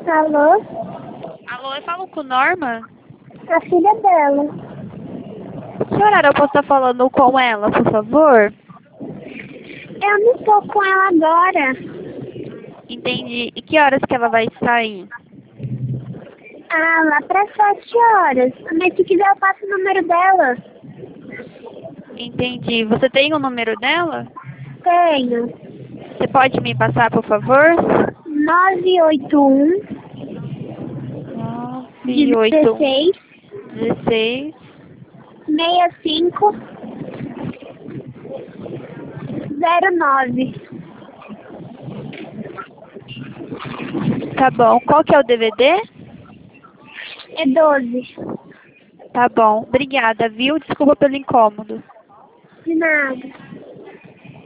Alô? Alô, eu falo com Norma? A filha dela. Que horário eu posso estar falando com ela, por favor? Eu não tô com ela agora. Entendi. E que horas que ela vai sair? Ah, lá para 7 horas. Mas se quiser eu passo o número dela. Entendi. Você tem o número dela? Tenho. Você pode me passar, por favor? 981 981 16 16 65 09. Tá bom. Qual que é o DVD? É 12. Tá bom. Obrigada, viu? Desculpa pelo incômodo. De nada.